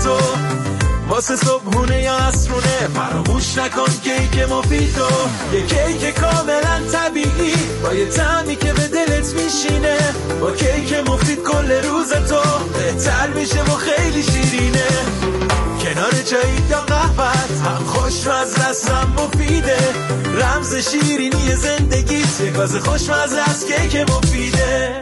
تو واسه صبحونه یا عصرونه. فراموش نکن کیک مفیدو، یه کیک کاملا طبیعی با یه طعمی که به دلت میشینه. با کیک مفید کل روز تو بهتر میشه و خیلی شیرینه. کنار چایی یا قهوت هم خوشمزه است هم مفیده. رمز شیرینی زندگیت یک واسه خوشمزه است کیک مفیده.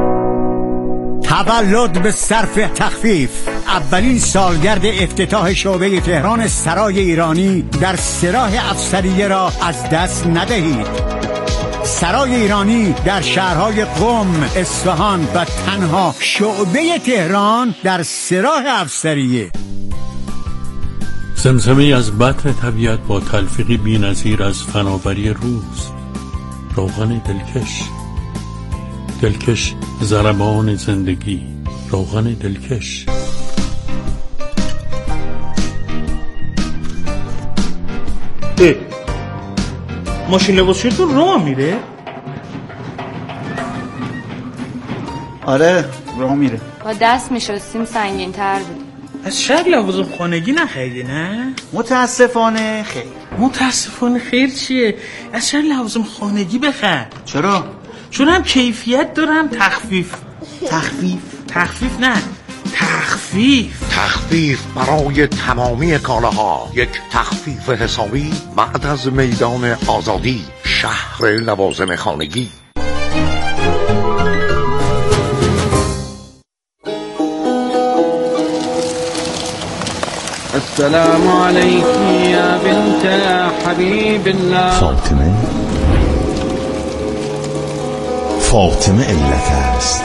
تولد به صرف تخفیف. اولین سالگرد افتتاح شعبه تهران سرای ایرانی در سراح افسریه را از دست ندهید. سرای ایرانی در شهرهای قم، اصفهان و تنها شعبه تهران در سراح افسریه. زمزمه از بطن طبیعت با تلفیقی بی‌نظیر از فناوری روز. روغن دلکش ضربان زندگی. روغن دلکش. ماشین لباسشویتون راه میره؟ آره راه میره. با دست میشستیم سنگین تر بود. از شهر لوازم خانگی نخریدی نه؟ متاسفانه خیر. متاسفانه خیر چیه؟ از شهر لوازم خانگی بخر. چرا؟ چون هم کیفیت دارم تخفیف نه تخفیف برای تمامی کالاها. یک تخفیف حسابی بعد از میدان آزادی، شهر لوازم خانگی. السلام علیکی یا بنت حبیب الله. فاطمه علت است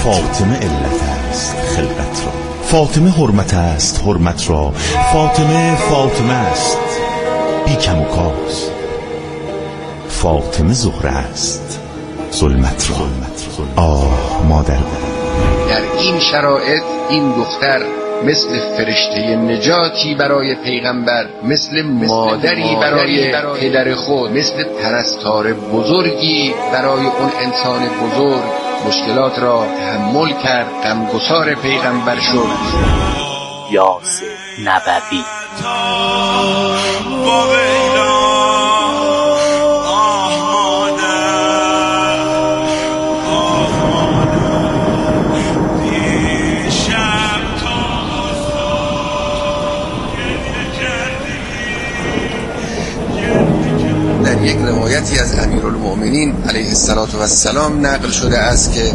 خلقت را. فاطمه حرمت است حرمت را. فاطمه است بی کم و کاس. فاطمه زهره است ظلمت را. آه مادر. در این شرایط این دختر مثل فرشته نجاتی برای پیغمبر، مثل مادری برای پدر خود، مثل پرستار بزرگی برای اون انسان بزرگ مشکلات را تحمل کرد، غمگسار پیغمبر شد. یاس نبوی. در یک روایتی از امیرالمؤمنین علیه السلام نقل شده است که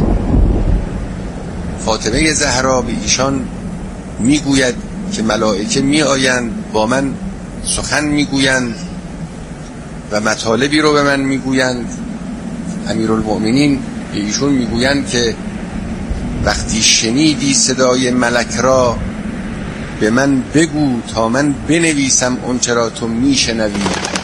فاطمه زهرا به ایشان میگوید که ملائکه میآیند با من سخن میگویند و مطالبی رو به من میگویند. امیرالمؤمنین به ایشون میگویند که وقتی شنیدی صدای ملک را به من بگو تا من بنویسم اون چرا تو میشنوی.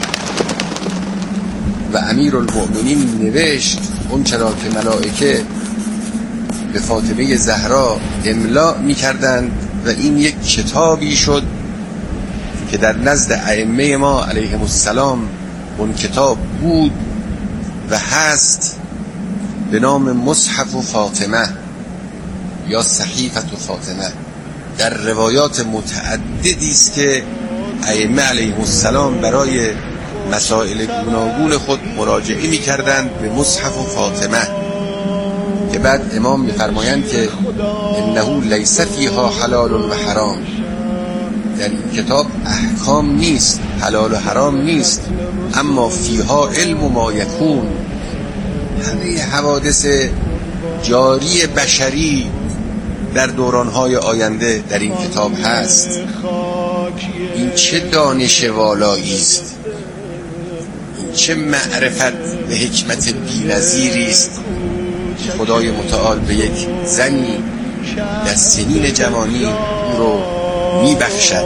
و امیرالمؤمنین نوشت اون چرا که ملائکه به فاطمه زهرا املا می‌کردند و این یک کتابی شد که در نزد ائمه ما علیهم السلام اون کتاب بود و هست به نام مصحف فاطمه یا صحیفه فاطمه. در روایات متعددی است که ائمه علیهم السلام برای مسائل گوناگون خود مراجعه می‌کردند به مصحف فاطمه که بعد امام می‌فرمایند که انه لیس فیها حلال و حرام. در این کتاب احکام نیست، حلال و حرام نیست، اما فیها علم و ما یکون. همه حوادث جاری بشری در دوران‌های آینده در این کتاب هست. این چه دانش والایی است، چه معرفت و حکمت بی‌نظیری است که خدای متعال به یک زنی در سنین جوانی او رو میبخشد.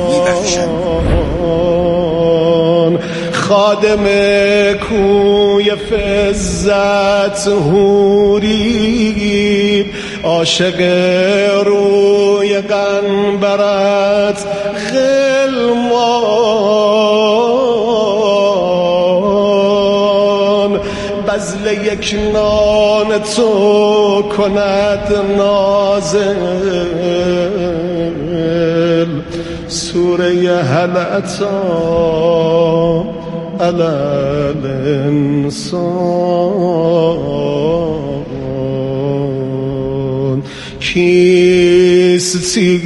خادم کوی فزت هوری، عاشق روی قنبرت خلمان، بذل یک نان تو کند نازه. دل سوره هل اتی علی الانسان کیستی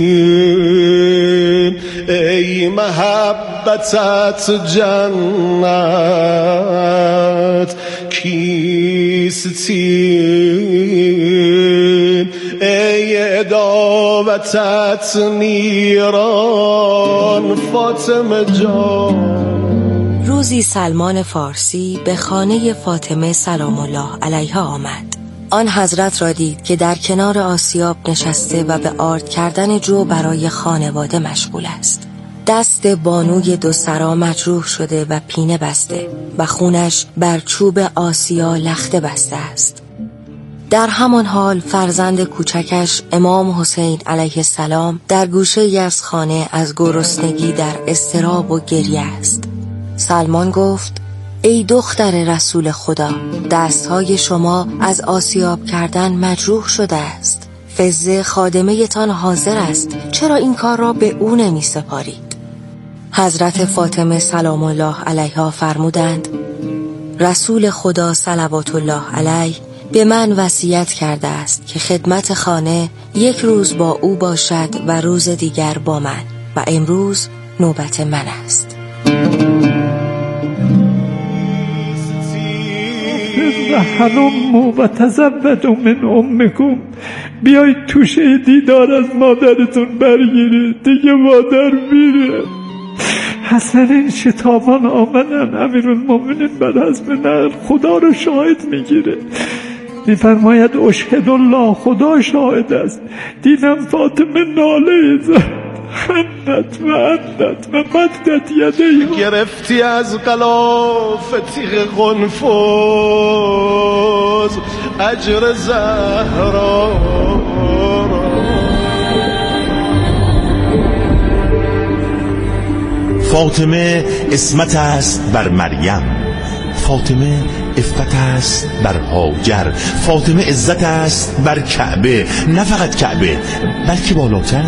ای محبتت جنت کیستی ای عداوتت نیران فاطمه جان. روزی سلمان فارسی به خانه فاطمه سلام الله علیها آمد. آن حضرت را دید که در کنار آسیاب نشسته و به آرد کردن جو برای خانواده مشغول است. دست بانوی دو سرا مجروح شده و پینه بسته و خونش بر چوب آسیا لخته بسته است. در همان حال فرزند کوچکش امام حسین علیه السلام در گوشه ای از خانه از گرسنگی در اضطراب و گریه است. سلمان گفت: ای دختر رسول خدا، دستهای شما از آسیاب کردن مجروح شده است. فزه خادمه تان حاضر است، چرا این کار را به او نمی سپارید؟ حضرت فاطمه سلام الله علیها فرمودند: رسول خدا صلوات الله علیه به من وصیت کرده است که خدمت خانه یک روز با او باشد و روز دیگر با من، و امروز نوبت من است. هلموا و تزودوا من امکم، بیایید توشه دیدار از مادرتون برگیرید، دیگه مادر میره. حسنین شتابان آمدن، امیرالمومنین بر حزم نقل خدا رو شاهد میگیره، میفرماید اشهد الله، خدا شاهد است، دیدم فاطمه ناله زد حنت و عدت و مدت یده گرفتی از غلاف تیغ قنفذ اجر زهرا. فاطمه اسمت است بر مریم، فاطمه عفت است بر هاجر، فاطمه عزت است بر کعبه، نه فقط کعبه بلکه بالاتر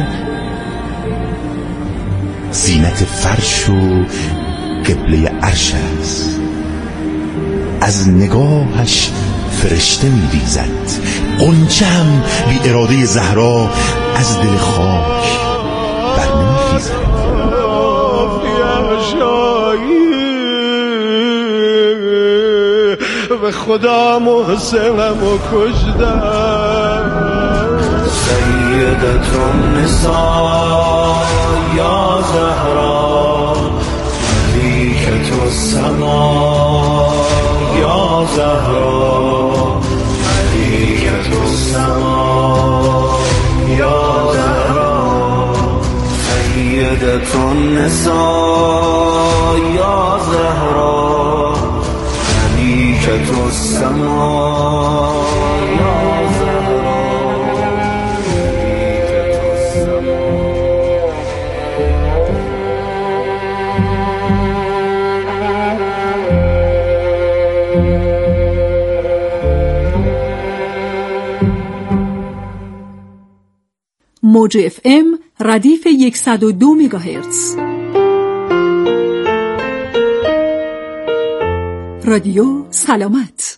زینت فرش و قبله عرش است. از نگاهش فرشته می‌ریزد، غنچه هم بی اراده زهرا از دل خاک بر نمی‌خیزد. به خدا محسنم و کشدم. سیدت النساء یا زهرا ملیکة السما یا زهرا ملیکة السما یا زهرا سیدت النساء یا زهرا ملیکة السما یا زهرا. موج FM ردیف 102 مگاهرتز. رادیو سلامت.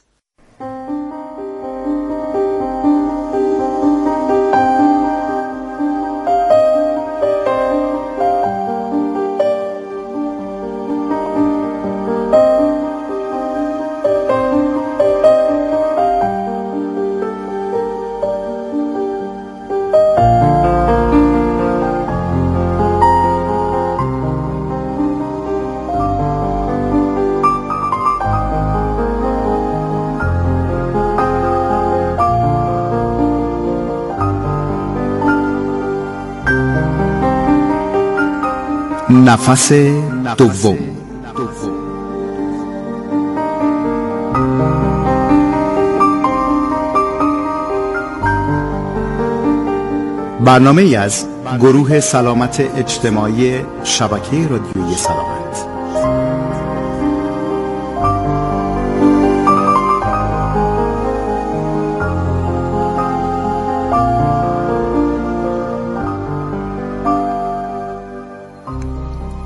نفس دوم. برنامه از گروه سلامت اجتماعی شبکه رادیویی سلامت.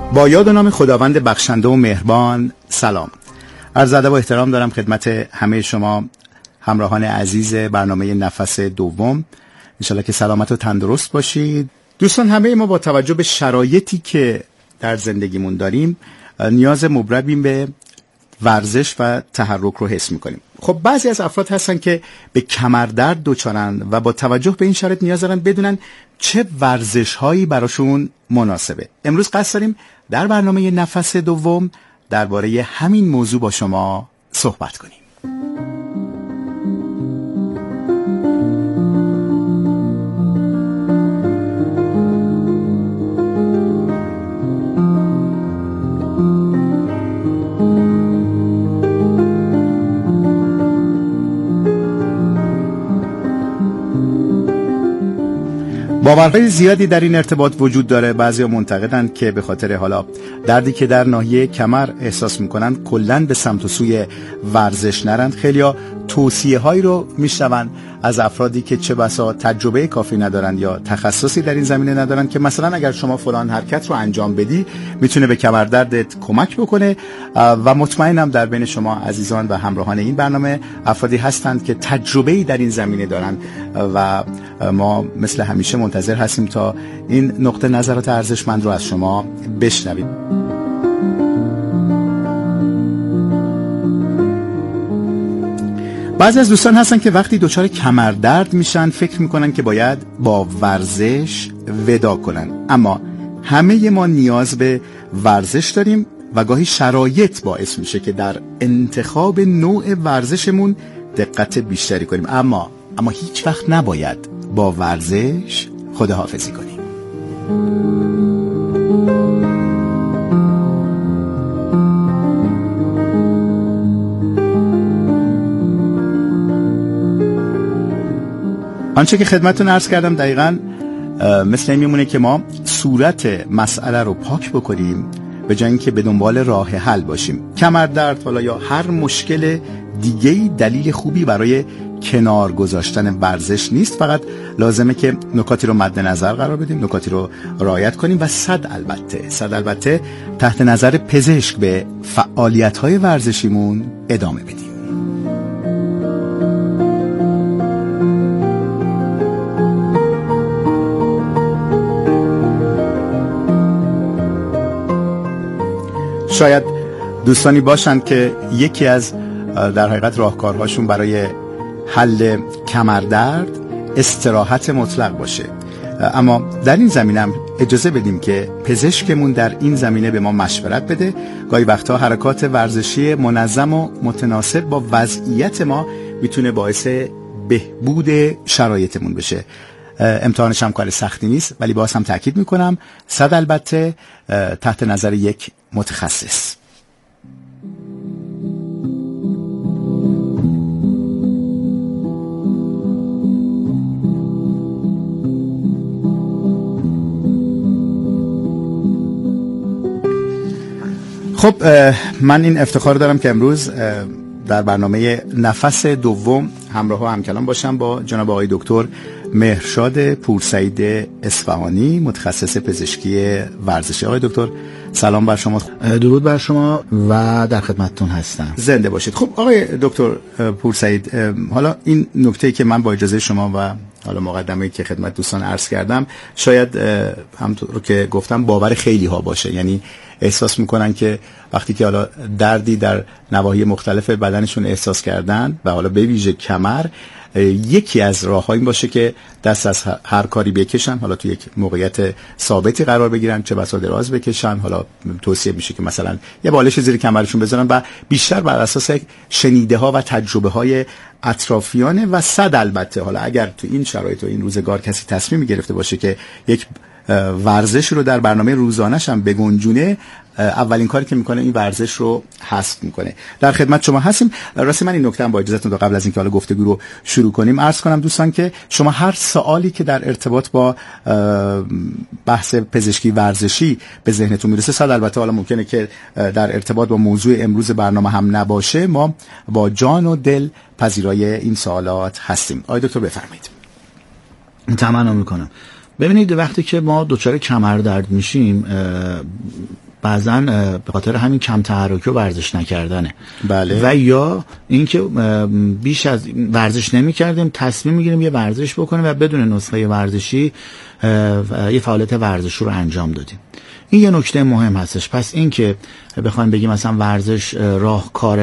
با یاد و نام خداوند بخشنده و مهربان. سلام، عرض ادب و احترام دارم خدمت همه شما همراهان عزیز برنامه نفس دوم. انشالله که سلامت و تندرست باشید. دوستان، همه ما با توجه به شرایطی که در زندگیمون داریم نیاز مبرمیم به ورزش و تحرک رو حس میکنیم. خب بعضی از افراد هستن که به کمردرد دچارن و با توجه به این شرایط نیاز دارن بدونن چه ورزش هایی براشون مناسبه. امروز قصد داریم در برنامه نفس دوم درباره همین موضوع با شما صحبت کنیم. باورهای زیادی در این ارتباط وجود داره. بعضیا معتقدند که به خاطر حالا دردی که در ناحیه کمر احساس میکنن کلاً به سمت و سوی ورزش نرند. خیلیا توصیه هایی رو میشنون از افرادی که چه بسا تجربه کافی ندارن یا تخصصی در این زمینه ندارن که مثلا اگر شما فلان حرکت رو انجام بدی میتونه به کمردردت کمک بکنه. و مطمئنم در بین شما عزیزان و همراهان این برنامه افرادی هستند که تجربه‌ای در این زمینه دارن و ما مثل همیشه منتظر هستیم تا این نقطه نظرات ارزشمند رو از شما بشنویم. بعضی از دوستان هستن که وقتی دچار کمردرد میشن فکر میکنن که باید با ورزش ودا کنن، اما همه ما نیاز به ورزش داریم و گاهی شرایط باعث میشه که در انتخاب نوع ورزشمون دقت بیشتری کنیم، اما هیچ وقت نباید با ورزش خداحافظی کنیم. آنچه که خدمتتون عرض کردم دقیقاً مثل این میمونه که ما صورت مسئله رو پاک بکنیم به جای اینکه به دنبال راه حل باشیم. کمردرد حالا یا هر مشکل دیگه‌ای دلیل خوبی برای کنار گذاشتن ورزش نیست، فقط لازمه که نکاتی رو مد نظر قرار بدیم، نکاتی رو رعایت کنیم و صد البته تحت نظر پزشک به فعالیت‌های ورزشیمون ادامه بدیم. شاید دوستانی باشند که یکی از در حقیقت راهکارهاشون برای حل کمردرد استراحت مطلق باشه، اما در این زمینه هم اجازه بدیم که پزشکمون در این زمینه به ما مشورت بده. گاهی وقتا حرکات ورزشی منظم و متناسب با وضعیت ما میتونه باعث بهبود شرایطمون بشه. امتحانش هم کار سختی نیست، ولی باز هم تأکید میکنم صد البته تحت نظر یک متخصص. خب من این افتخار دارم که امروز در برنامه نفس دوم همراه و همکلام باشم با جناب آقای دکتر مهرشاد پورسعید اصفهانی، متخصص پزشکی ورزشی. آقای دکتر سلام بر شما. درود بر شما و در خدمتتون هستم. زنده باشید. خب آقای دکتر پورسعید، حالا این نکته‌ای که من با اجازه شما و حالا مقدمه‌ای که خدمت دوستان عرض کردم شاید همونطور که گفتم باور خیلی ها باشه، یعنی احساس میکنن که وقتی که حالا دردی در نواحی مختلف بدنشون احساس کردن و حالا به ویژه کمر، یکی از راه‌ها این باشه که دست از هر کاری بکشن، حالا تو یک موقعیت ثابتی قرار بگیرن، چه بسا دراز بکشن. حالا توصیه میشه که مثلا یه بالش زیر کمرشون بذارن و بیشتر بر اساس شنیده ها و تجربه های اطرافیانه و صد البته حالا اگر تو این شرایط و این روزگار کسی تصمیم گرفته باشه که یک ورزش رو در برنامه روزانه‌ش هم بگنجونه، اولین کاری که میکنه این ورزش رو حذف میکنه. در خدمت شما هستیم. راستی من این نکته هم با اجازهتون تا قبل از اینکه حالا گفتگو رو شروع کنیم عرض کنم دوستان که شما هر سوالی که در ارتباط با بحث پزشکی ورزشی به ذهنتون میرسه، صد البته حالا ممکنه که در ارتباط با موضوع امروز برنامه هم نباشه، ما با جان و دل پذیرای این سوالات هستیم. آقای دکتر بفرمایید. تمنا میکنم. ببینید وقتی که ما دچار کمردرد میشیم، بعضا به خاطر همین کم تحرکی و ورزش نکردنه. بله. و یا اینکه بیش از ورزش نمی‌کردیم تصمیم می‌گیریم یه ورزش بکنیم و بدون نسخه ورزشی یه فعالیت ورزشی رو انجام دادیم. این یه نکته مهم هستش. پس این که بخوایم بگیم مثلا ورزش راهکار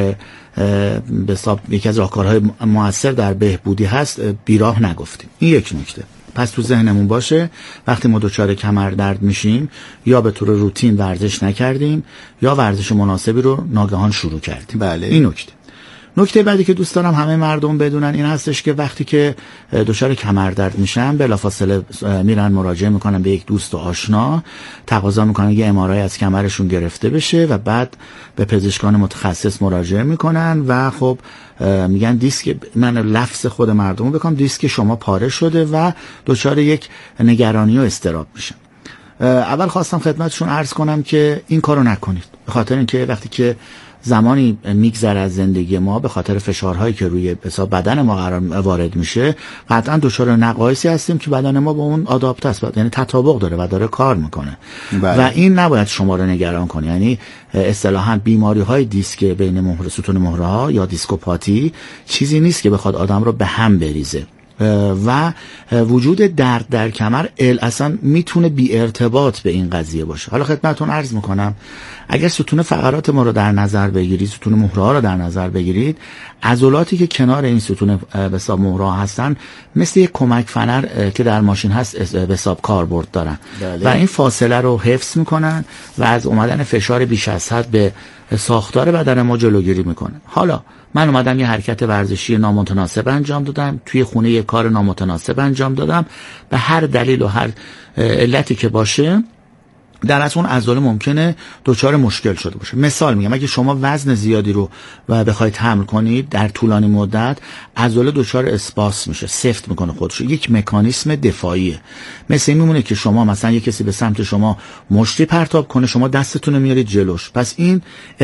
به حساب یکی از راهکارهای مؤثر در بهبودی هست، بیراه نگفتیم. این یک نکته. پس تو ذهنمون باشه وقتی ما دچار کمردرد میشیم یا به طور روتین ورزش نکردیم یا ورزش مناسبی رو ناگهان شروع کردیم. بله. این نکته بعدی که دوست دارم همه مردم بدونن این هستش که وقتی که دچار کمردرد میشن بلافاصله میرن مراجعه میکنن به یک دوست و آشنا، تقاضا میکنن یه MRI از کمرشون گرفته بشه و بعد به پزشکان متخصص مراجعه میکنن و خب میگن دیسک، من لفظ خود مردم رو بکنم، دیسک شما پاره شده و دچار یک نگرانی و اضطراب میشن. اول خواستم خدمتشون عرض کنم که این کارو نکنید، به خاطر اینکه وقتی که زمانی میگذره از زندگی ما به خاطر فشارهایی که روی بدن ما وارد میشه، قطعا دچار نقایصی هستیم که بدن ما با اون آداپته است، یعنی تطابق داره و داره کار میکنه. و این نباید شما رو نگران کنه. یعنی اصطلاحاً بیماری های دیسک بین ستون مهره ها یا دیسکوپاتی چیزی نیست که بخواد آدم رو به هم بریزه و وجود درد در کمر اصلا میتونه بی ارتباط به این قضیه باشه. حالا خدمتتون عرض میکنم اگر ستون فقرات ما رو در نظر بگیرید، ستون مهره ها رو در نظر بگیرید، عضلاتی که کنار این ستون به حساب مهره هستن مثل یک کمک فنر که در ماشین هست به حساب کاربرد دارن. بله. و این فاصله رو حفظ میکنن و از اومدن فشار بیش از حد به ساختار بدن ما جلوگیری میکنه. حالا من اومدم یه حرکت ورزشی نامتناسب انجام دادم، توی خونه یه کار نامتناسب انجام دادم، به هر دلیل و هر علتی که باشه در از اون عضله ممکنه دچار مشکل شده باشه. مثال میگم اگه شما وزن زیادی رو و بخواید حمل کنید در طولانی مدت، عضله دچار اسپاس میشه، سفت میکنه خودش، یک مکانیسم دفاعیه. مثل این میمونه که شما مثلا یک کسی به سمت شما مشتی پرتاب کنه، شما دستتون رو میارید جلوش. پس این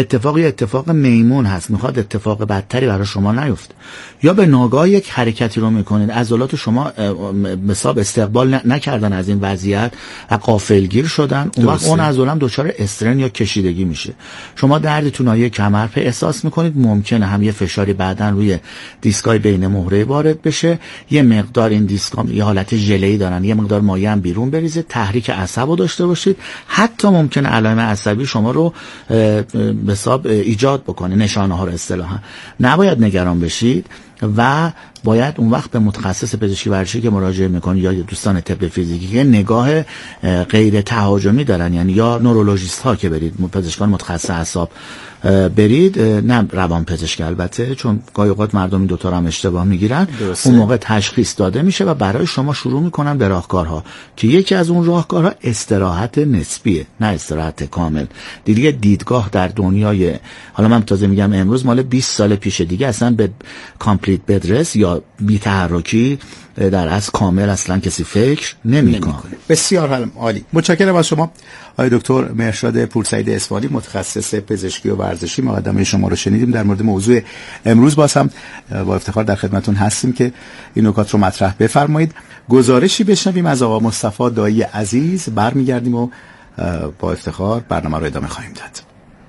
اتفاق میمون هست، میخواد اتفاق بدتری برای شما نیفته. یا به ناگاه یک حرکتی رو میکنید، عضلات شما به حساب استقبال نکردن از این وضعیت و غافلگیر شدن، اون عضله هم دچار استرن یا کشیدگی میشه. شما درد تو ناحیه کمر احساس میکنید، ممکنه هم یه فشاری بعدن روی دیسکای بین مهره وارد بشه، یه مقدار این دیسکا یه حالت ژله‌ای دارن، یه مقدار مایع هم بیرون بریزه، تحریک عصب رو داشته باشید، حتی ممکنه علائم عصبی شما رو به حساب ایجاد بکنه، نشانه ها رو اصطلاحا. نباید نگران بشید و باید اون وقت به متخصص پزشکی ورزشی که مراجعه میکنید یا دوستان طب فیزیکی که نگاه غیر تهاجمی دارن، یعنی یا نورولوژیست ها که برید، پزشکان متخصص اعصاب برید، نه روان پزشک البته، چون گاهی اوقات مردم این دوتا رو هم اشتباه میگیرن. اون موقع تشخیص داده میشه و برای شما شروع میکنن به راهکارها که یکی از اون راهکارها استراحت نسبیه، نه استراحت کامل. دیگه دیدگاه در دنیای، حالا من تازه میگم امروز، مال 20 سال پیش دیگه اصلا به کامپلیت بدرس یا بی تحرکی در از کامل اصلا کسی فکر نمیکنه. بسیار عالی. متشکرم از شما آقای دکتر مهرشاد پورسعید اصفهانی، متخصص پزشکی و ورزشی. مقدمه شما رو شنیدیم در مورد موضوع امروز. باز هم با افتخار در خدمتتون هستیم که این نکات رو مطرح بفرمایید. گزارشی بشنویم از آقا مصطفی دایی عزیز، برمیگردیم و با افتخار برنامه رو ادامه خواهیم داد.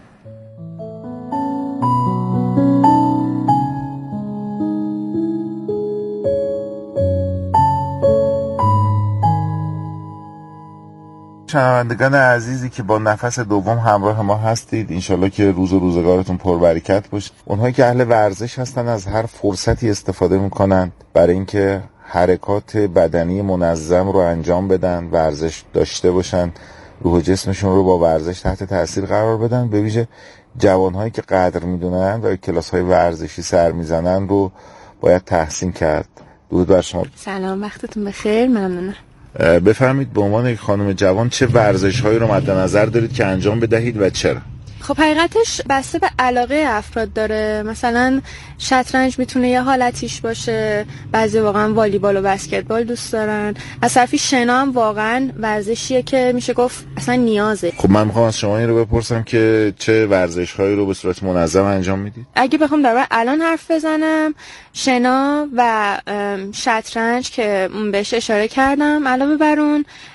شنوندگان عزیزی که با نفس دوم همراه ما هستید، انشالله که روز و روزگارتون پربرکت باشه. اونهایی که اهل ورزش هستن از هر فرصتی استفاده میکنن برای اینکه حرکات بدنی منظم رو انجام بدن، ورزش داشته باشن، روح و جسمشون رو با ورزش تحت تاثیر قرار بدن. به ویژه جوانهایی که قدر میدونن و کلاس‌های ورزشی سر میزنن رو باید تحسین کرد. درود بر شما. سلام، وقتتون بخیر. ممنونم. بفرمایید به عنوان یک خانم جوان چه ورزش‌هایی رو مد نظر دارید که انجام بدهید و چرا؟ خب حقیقتش بسته به علاقه افراد داره. مثلا شطرنج میتونه یه حالتیش باشه، بعضی واقعا والیبال و بسکتبال دوست دارن. از طرفی شنا هم واقعا ورزشیه که میشه گفت اصلا نیازه. خب من میخوام از شما این رو بپرسم که چه ورزش‌هایی رو به صورت منظم انجام میدید؟ اگه بخوام در الان حرف بزنم، شنا و شطرنج که بهش اشاره کردم، علاوه بر اون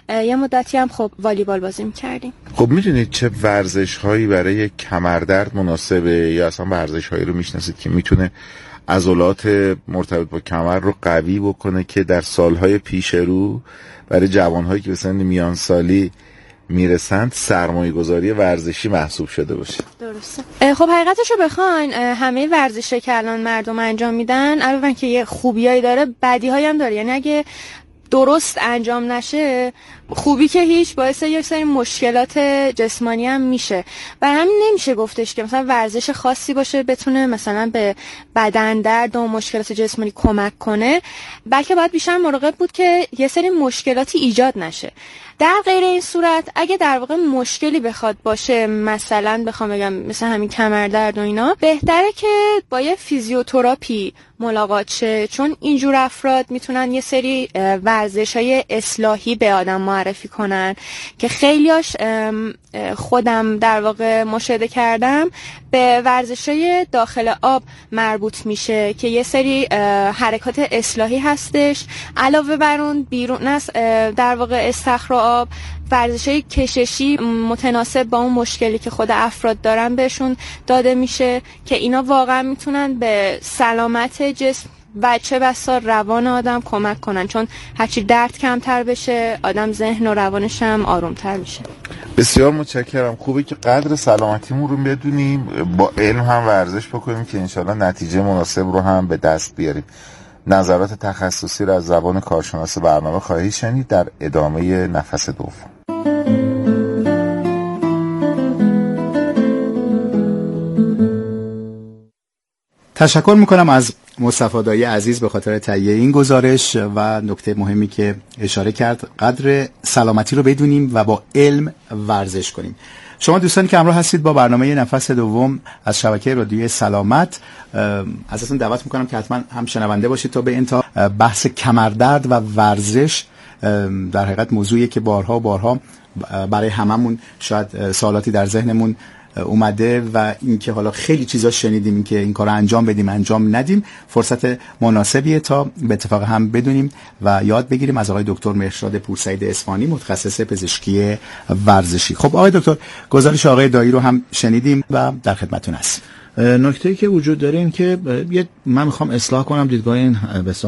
یه مدتی هم خب والیبال بازی می‌کردیم. خب میدونید چه ورزش‌هایی برای کمردرد مناسبه یا اصلا ورزش‌هایی رو میشناسید که میتونه عضلات مرتبط با کمر رو قوی بکنه که در سالهای پیش رو برای جوان‌هایی که به سن میان سالی میرسند سرمایه‌گذاری ورزشی محسوب شده باشه؟ درسته. خب حقیقتش رو بخواین همه ورزشی که الان مردم انجام میدن علاوه که یه خوبیایی داره بدیهایی هم داره. یعنی اگه درست انجام نشه خوبی که هیچ باعث یه سری مشکلات جسمانی هم میشه. برای همین نمیشه گفتش که مثلا ورزش خاصی باشه بتونه مثلا به بدن درد و مشکلات جسمانی کمک کنه، بلکه باید بیشتر مراقب بود که یه سری مشکلاتی ایجاد نشه. در غیر این صورت اگه در واقع مشکلی بخواد باشه، مثلا بخوام بگم مثلا همین کمردرد و اینا، بهتره که با یه فیزیوتراپی ملاقات شه، چون اینجور افراد میتونن یه سری ورزش‌های اصلاحی به آدم معرفی کنن که خیلیاش خودم در واقع مشاهده کردم به ورزش‌های داخل آب مربوط میشه که یه سری حرکات اصلاحی هستش. علاوه بر اون بیرون از در واقع استخر آب، ورزش‌های کششی متناسب با اون مشکلی که خود افراد دارن بهشون داده میشه که اینا واقعا میتونن به سلامت جسم و چه بسا روان آدم کمک کنن، چون هرچی درد کمتر بشه آدم ذهن و روانش هم آرومتر میشه. بسیار متشکرم. خوبه که قدر سلامتیمون رو بدونیم، با علم هم ورزش بکنیم که انشالله نتیجه مناسب رو هم به دست بیاریم. نظرات تخصصی رو از زبان کارشناس برنامه خواهید شنید در ادامه نفس دوم. تشکر میکنم از مصطفی دایی عزیز به خاطر تهیه این گزارش و نکته مهمی که اشاره کرد. قدر سلامتی رو بدونیم و با علم ورزش کنیم. شما دوستانی که همراه هستید با برنامه نفس دوم از شبکه رادیوی سلامت، ازتون دعوت میکنم که حتما هم شنونده باشید تا به انتها. بحث کمردرد و ورزش در حقیقت موضوعی که بارها برای هممون شاید سوالاتی در ذهنمون اومده و اینکه حالا خیلی چیزا شنیدیم که این کارو انجام بدیم انجام ندیم. فرصت مناسبیه تا به اتفاق هم بدونیم و یاد بگیریم از آقای دکتر مهرشاد پورسعید اصفهانی، متخصص پزشکی ورزشی. خب آقای دکتر، گزارش آقای دایی رو هم شنیدیم و در خدمتتون هستیم. نکته‌ای که وجود داره این که من میخوام اصلاح کنم دیدگاه این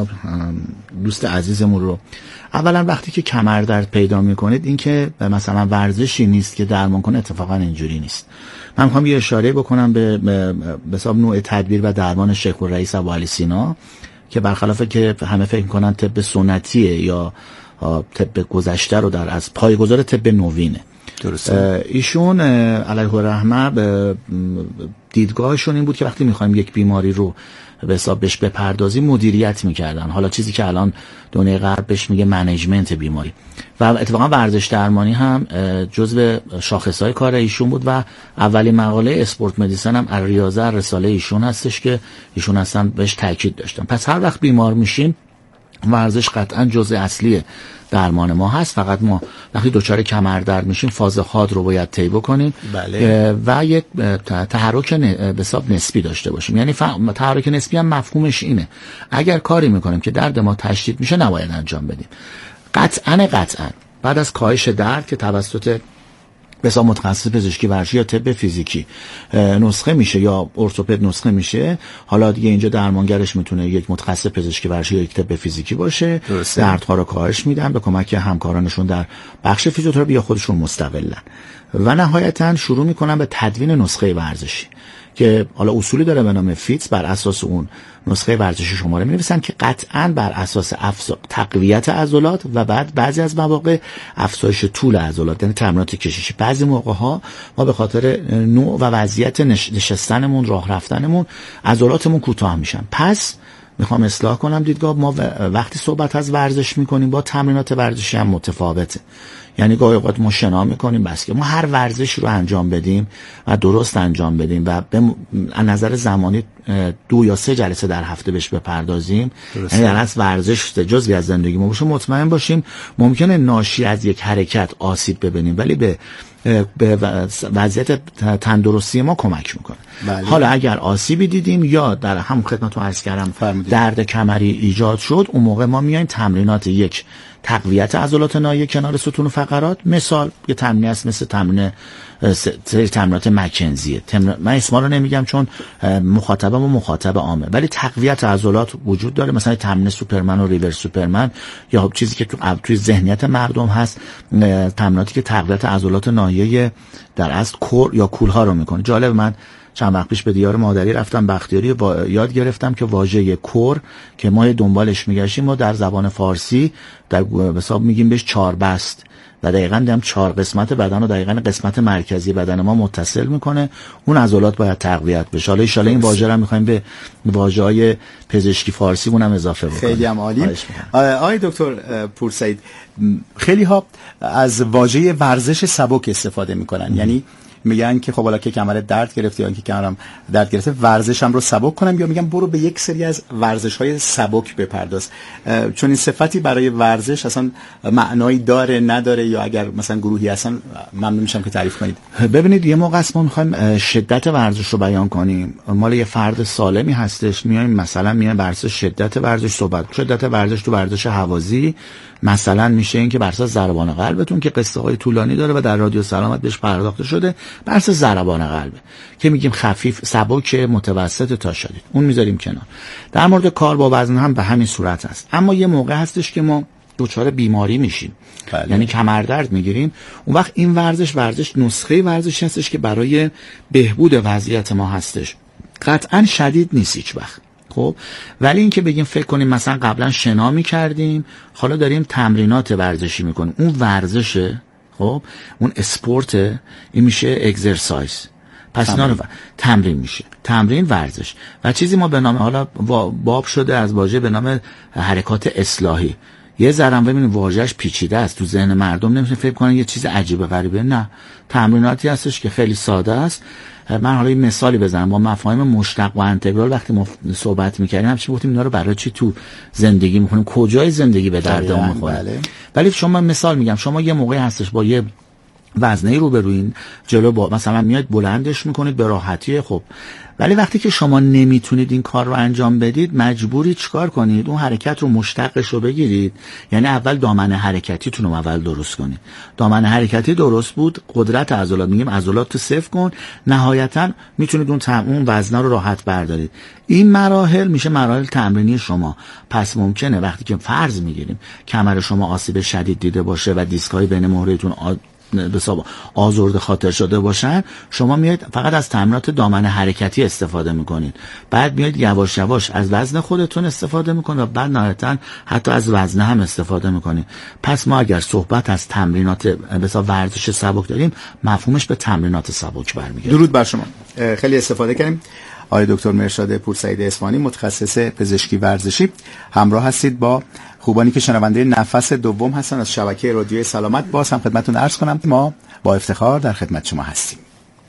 دوست عزیزمون رو. اولا وقتی که کمردرد پیدا میکنید این که مثلا ورزشی نیست که درمان کنه، اتفاقا اینجوری نیست. من میخوام یه اشاره بکنم به حساب نوع تدبیر و درمان شیخ الرئیس ابوعلی سینا که برخلاف که همه فکر میکنن طب سنتیه یا طب گذشته رو در از پایه‌گذار طب نوینه. درسته. ایشون علیه الرحمه دیدگاهشون این بود که وقتی میخوایم یک بیماری رو به حساب بهش بپردازیم مدیریت میکردن، حالا چیزی که الان دنیای غرب بهش میگه منیجمنت بیماری، و اتفاقا ورزش درمانی هم جزو شاخصهای کار ایشون بود و اولین مقاله اسپورت مدیسن هم از ریاضه رساله ایشون هستش که ایشون اصلا بهش تاکید داشتن. پس هر وقت بیمار میشیم ورزش قطعا جزء اصلی درمان ما هست. فقط ما وقتی دچار کمردرد میشیم فاز حاد رو باید طی بکنیم. بله. و یک تحرک به حساب نسبی داشته باشیم. یعنی تحرک نسبی هم مفهومش اینه اگر کاری میکنیم که درد ما تشدید میشه نباید انجام بدیم. قطعا بعد از کاهش درد که توسط بسیار متخصص پزشکی ورزشی یا طب فیزیکی نسخه میشه یا ارتوپد نسخه میشه، حالا دیگه اینجا درمانگرش میتونه یک متخصص پزشکی ورزشی یا یک طب فیزیکی باشه. دردها رو کاهش میدن به کمک همکارانشون در بخش فیزیوتراپی یا خودشون مستقلن و نهایتا شروع میکنن به تدوین نسخه ورزشی که حالا اصولی داره به نام فیتس. بر اساس اون نسخه ورزشی شماره می‌نویسن که قطعاً بر اساس تقویت عضلات و بعد بعضی از مواقع افزایش طول عضلات، یعنی تمرینات کششی. بعضی موقع‌ها ما به خاطر نوع و وضعیت نشستنمون، راه رفتنمون عضلاتمون کوتاه میشن. پس میخوام اصلاح کنم دیدگاه ما وقتی صحبت از ورزش میکنیم با تمرینات ورزشی هم متفاوته. یعنی گاهی اوقات ما شنا میکنیم بس که ما هر ورزش رو انجام بدیم و درست انجام بدیم و از نظر زمانی 2 یا 3 جلسه در هفته بهش بپردازیم، یعنی در اصل ورزش جزئی از زندگی ما باشه، مطمئن باشیم ممکنه ناشی از یک حرکت آسیب ببینیم ولی به وضعیت تندرستی ما کمک میکنه. بله. حالا اگر آسیبی دیدیم یا در هم خدمتتون عرض کردم درد کمری ایجاد شد، اون موقع ما میایم تمرینات یک تقویت عضلات ناحیه کنار ستون و فقرات. مثال یه تمرین است مثل تمرینات مکنزیه. من اسما رو نمیگم چون مخاطبم و مخاطب عامه، ولی تقویت عضلات وجود داره، مثلا تمرین سوپرمن و ریورس سوپرمن، یا چیزی که توی ذهنیت مردم هست تمریناتی که تقویت عضلات ناحیه در اصل کور یا کولها رو میکنه. جالب، من چند وقت پیش به دیار مادری رفتم بختیاری یاد گرفتم که واژه کور که ما دنبالش میگشیم ما در زبان فارسی در حساب میگیم بهش چاربست و دقیقاً هم 4 قسمت بدن و دقیقاً قسمت مرکزی بدن ما متصل میکنه. اون عضلات باید تقویت بشه. حالا ان شاء الله این واژه رو میخوایم به واژه‌های پزشکی فارسی اونم اضافه بکنیم. خیلی هم عالی. آقای دکتر پورسعید، خیلی ها از واژه ورزش سبک استفاده میکنن، یعنی میگن که خب حالا که کمرت درد گرفته یا اینکه کمرم درد گرفته ورزشم رو سبک کنم، یا میگن برو به یک سری از ورزش‌های سبک بپرداز. چون این صفتی برای ورزش اصلا معنایی داره نداره، یا اگر مثلا گروهی هستن ممنون میشم که تعریف کنید. ببینید یه موقع است ما می‌خوایم شدت ورزش رو بیان کنیم، مال یه فرد سالمی هستش، میایم مثلا ورزش شدت ورزش صحبت. شدت ورزش تو ورزش هوازی مثلا میشه این که بر اساس ضربان قلبتون که قصه های طولانی داره و در رادیو سلامت بهش پرداخته شده، بر اساس ضربان قلبه که میگیم خفیف، سبک، متوسط تا شدید، اون میذاریم کنار. در مورد کار با وزن هم به همین صورت است. اما یه موقع هستش که ما دچار بیماری میشیم، یعنی کمردرد میگیریم، اون وقت این ورزش نسخه ورزش هستش که برای بهبود وضعیت ما هستش. قطعا شدید نیست هیچ وقت، خب، ولی این که بگیم فکر کنیم مثلا قبلا شنا میکردیم حالا داریم تمرینات ورزشی میکنیم، اون ورزشه، خب، اون اسپورت، این میشه اگزرسایز، پس اینا رو تمرین میشه، تمرین ورزش. و چیزی ما به نام حالا باب شده از واژه به نام حرکات اصلاحی. یه ذره ببینید واژه‌اش پیچیده است، تو ذهن مردم نمیشه فکر کنن یه چیز عجیب غریبه، نه، تمریناتی هستش که خیلی ساده است. من حالا این مثالی بزنم، با مفاهیم مشتق و انتگرال وقتی ما صحبت می‌کردیم همچین گفتیم اینا رو برای چی تو زندگی می‌کنیم، کجای زندگی به دردمون می‌خوره. بله. ولی شما مثال میگم، شما یه موقعی هستش با یه وزنه روبروین جلو با مثلا میاد بلندش میکنید به راحتی، خب، ولی وقتی که شما نمیتونید این کار رو انجام بدید مجبوری چیکار کنید؟ اون حرکت رو مشتقش رو بگیرید، یعنی اول دامنه حرکتیتون رو اول درست کنید. دامنه حرکتی درست بود، قدرت عضلات، میگیم عضلات رو صفر کن، نهایتا میتونید اون وزنه رو راحت بردارید. این مراحل میشه مراحل تمرینی شما. پس ممکنه وقتی که فرض میگیریم کمر شما آسیب شدید دیده باشه و دیسکای بین مهره‌تون آزرده خاطر شده باشن، شما میاد فقط از تمرینات دامنه حرکتی استفاده میکنید، بعد میاد یواش یواش از وزن خودتون استفاده میکنید و بعد نهایتا حتی از وزنه هم استفاده میکنید. پس ما اگر صحبت از تمرینات مثلا ورزش سبک داریم، مفهومش به تمرینات سبک برمیگرده. درود بر شما. خیلی استفاده کردیم. آقای دکتر مرشاد پورسعید اصفهانی، متخصص پزشکی ورزشی، همراه هستید با خوبانی که شنونده نفس دوم هستن از شبکه رادیوی سلامت. باز هم خدمتتون عرض کنم ما با افتخار در خدمت شما هستیم.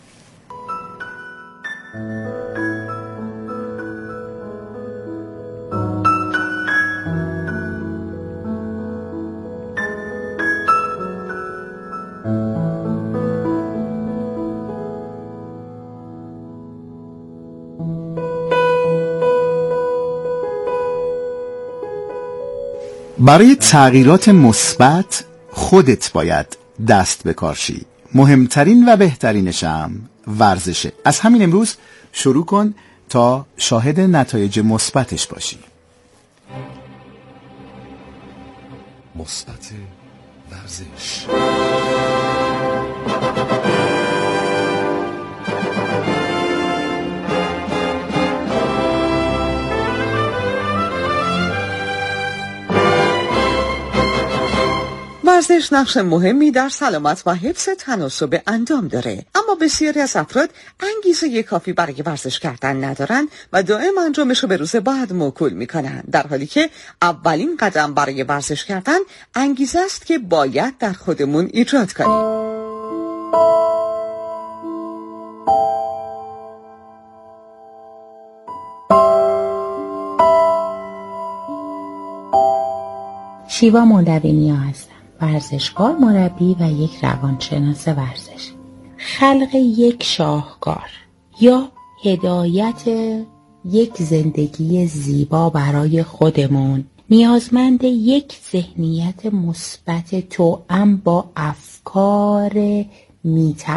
برای تغییرات مثبت خودت باید دست به کار شی. مهمترین و بهترینش هم ورزشه. از همین امروز شروع کن تا شاهد نتایج مثبتش باشی. مثبت ورزش. ورزش نقش مهمی در سلامت و حفظ تناسب اندام داره، اما بسیاری از افراد انگیزه کافی برای ورزش کردن ندارن و دائم انجامش رو به روز بعد موکول میکنن، در حالی که اولین قدم برای ورزش کردن انگیزه است که باید در خودمون ایجاد کنیم. شیوا مولوی هستم، ورزشکار، مربی و یک روانشناس ورزش. خلق یک شاهکار یا هدایت یک زندگی زیبا برای خودمون نیازمند یک ذهنیت مثبت توأم با افکار